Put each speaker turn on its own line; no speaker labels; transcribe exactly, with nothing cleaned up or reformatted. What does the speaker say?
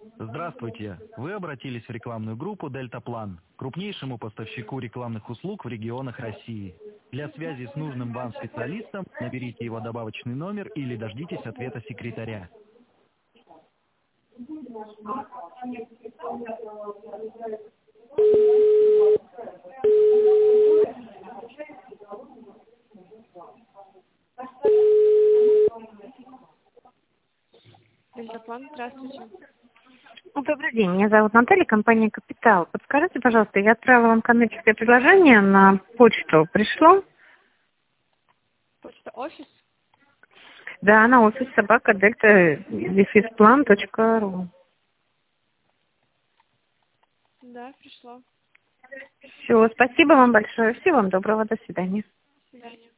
Здравствуйте. Вы обратились в рекламную группу «Дельтаплан», крупнейшему поставщику рекламных услуг в регионах России. Для связи с нужным вам специалистом наберите его добавочный номер или дождитесь ответа секретаря.
Дельтаплан, здравствуйте.
Добрый день, меня зовут Наталья, компания «Капитал». Подскажите, пожалуйста, я отправила вам коммерческое предложение на почту. Пришло?
Почта офис?
Да, на офис собака дельта дефисплан точка ру.
Да, пришло.
Все, спасибо вам большое. Всего вам доброго, до свидания.
До свидания.